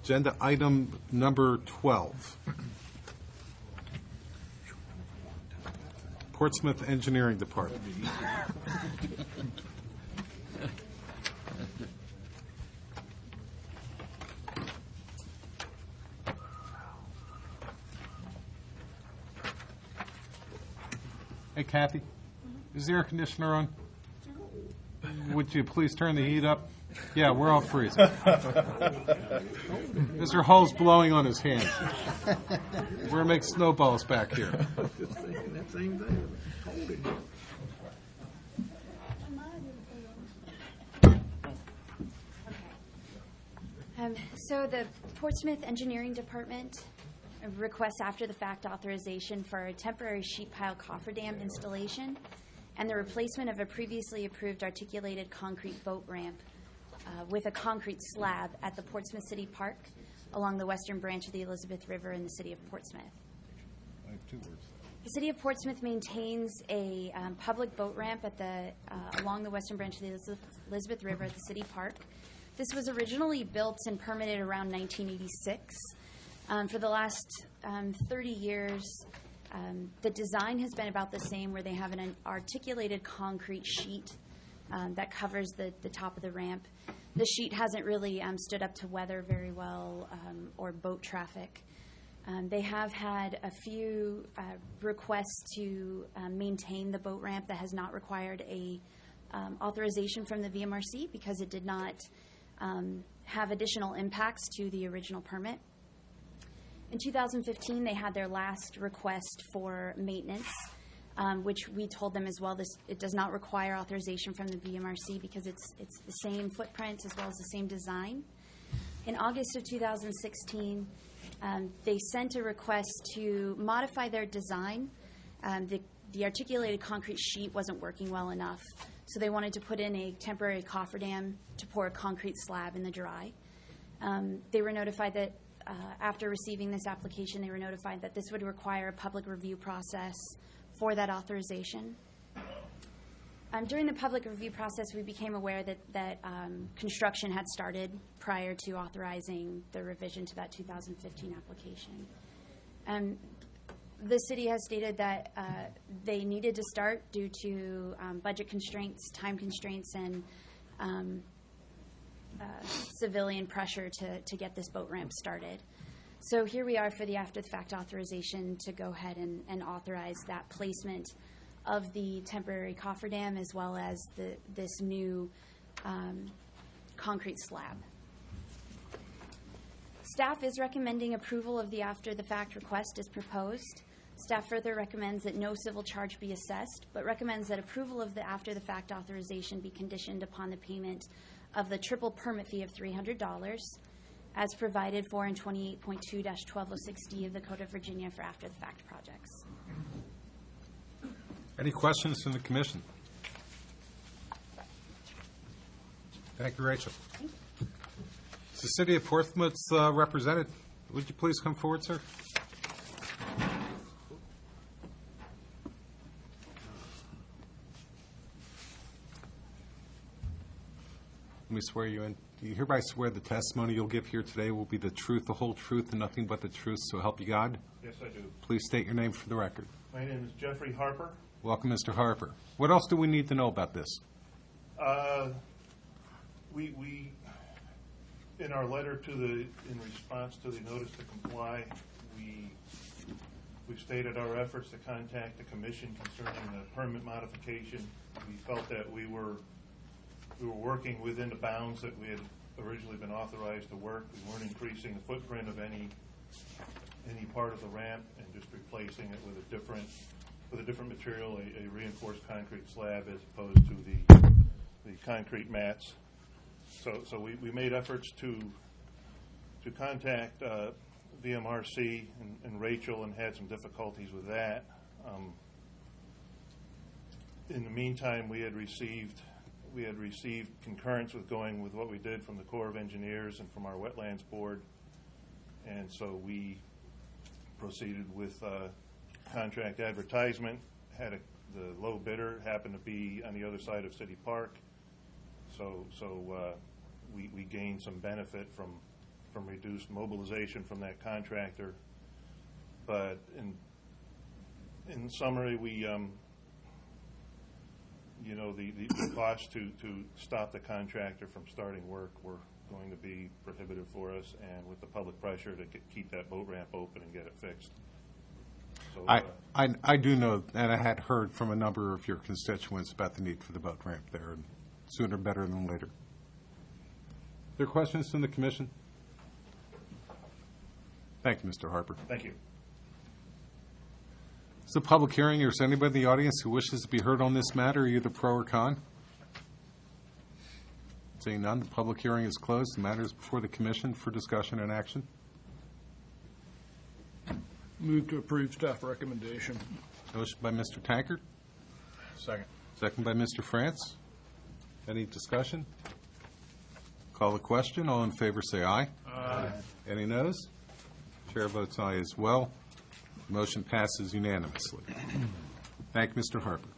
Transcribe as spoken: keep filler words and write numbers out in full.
Agenda item number twelve. Portsmouth Engineering Department. Hey, Kathy, is the air conditioner on? Would you please turn the heat up? Yeah, we're all freezing. Mister Hull's blowing on his hands. We're going to make snowballs back here. That same thing. Hold it. Um, so the Portsmouth Engineering Department requests after-the-fact authorization for a temporary sheet pile cofferdam installation and the replacement of a previously approved articulated concrete boat ramp uh, with a concrete slab at the Portsmouth City Park along the western branch of the Elizabeth River in the city of Portsmouth. I have two words. The city of Portsmouth maintains a um, public boat ramp at the uh, along the western branch of the Elizabeth, Elizabeth River at the city park. This was originally built and permitted around nineteen eighty-six. Um, for the last um, thirty years, um, the design has been about the same, where they have an, an articulated concrete sheet um, that covers the, the top of the ramp. The sheet hasn't really um, stood up to weather very well um, or boat traffic. Um, they have had a few uh, requests to um, maintain the boat ramp that has not required a um, authorization from the V M R C because it did not um, have additional impacts to the original permit. In two thousand fifteen, they had their last request for maintenance, um, which we told them as well. This it does not require authorization from the V M R C because it's it's the same footprint as well as the same design. In August of two thousand sixteen, um, they sent a request to modify their design. Um, the, the articulated concrete sheet wasn't working well enough, so they wanted to put in a temporary cofferdam to pour a concrete slab in the dry. Um, they were notified that Uh, after receiving this application, they were notified that this would require a public review process for that authorization. Um, during the public review process, we became aware that, that um, construction had started prior to authorizing the revision to that two thousand fifteen application. Um, the city has stated that uh, they needed to start due to um, budget constraints, time constraints, and um, Uh, civilian pressure to, to get this boat ramp started. So here we are for the after-the-fact authorization to go ahead and, and authorize that placement of the temporary cofferdam as well as the, this new um, concrete slab. Staff is recommending approval of the after-the-fact request as proposed. Staff further recommends that no civil charge be assessed, but recommends that approval of the after-the-fact authorization be conditioned upon the payment of the triple permit fee of three hundred dollars as provided for in twenty-eight point two dash twelve oh six D of the Code of Virginia for after-the-fact projects. Any questions from the commission? Thank you, Rachel. Thank you. Is the city of Portsmouth uh, represented? Would you please come forward, sir? Let me swear you in. Do you hereby swear the testimony you'll give here today will be the truth, the whole truth, and nothing but the truth, so help you God? Yes, I do. Please state your name for the record. My name is Jeffrey Harper. Welcome, Mister Harper. What else do we need to know about this? Uh, we, we, in our letter to the, in response to the notice to comply, we, we've stated our efforts to contact the commission concerning the permit modification. We felt that we were We were working within the bounds that we had originally been authorized to work. We weren't increasing the footprint of any any part of the ramp and just replacing it with a different with a different material, a, a reinforced concrete slab as opposed to the the concrete mats. So so we, we made efforts to to contact uh, V M R C and, and Rachel and had some difficulties with that. Um, in the meantime, we had received We had received concurrence with going with what we did from the Corps of Engineers and from our Wetlands Board, and so we proceeded with uh, contract advertisement. Had a, the low bidder happened to be on the other side of City Park, so so uh, we we gained some benefit from from reduced mobilization from that contractor. But in, in summary, we, um, you know, the, the the cost to, to stop the contractor from starting work were going to be prohibitive for us, and with the public pressure to get, keep that boat ramp open and get it fixed. So, I, uh, I, I do know, and I had heard from a number of your constituents about the need for the boat ramp there, and sooner better than later. Are there questions from the commission? Thank you, Mister Harper. Thank you. It's a public hearing. Is there anybody in the audience who wishes to be heard on this matter, either pro or con? Seeing none, the public hearing is closed. The matter is before the commission for discussion and action. Move to approve staff recommendation. Motion by Mister Tankard, Second. second by Mister France. Any discussion? Call the question. All in favor say aye. Aye. Any noes? Chair votes aye as well. Motion passes unanimously. Thank you, Mister Harper.